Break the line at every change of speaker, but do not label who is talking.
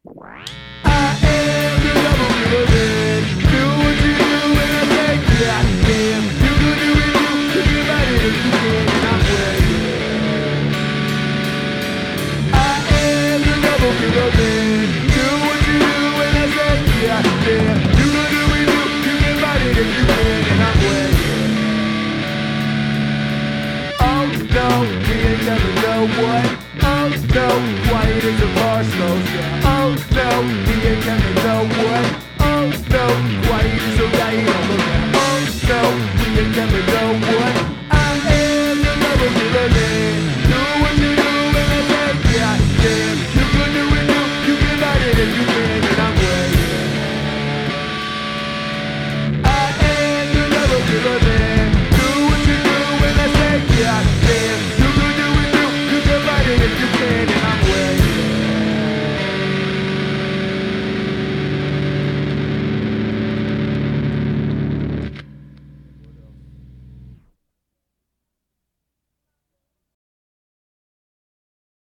I am the double villain. Do what you do and I say goddamn. You can do it, you can fight it if you can, and I'm waiting. I am the double villain. Do what you do and I say goddamn. You can do it, you can fight it if you can, and I'm waiting. Oh no, we ain't never know what. Oh no, quiet as a bar slows down. Oh no, we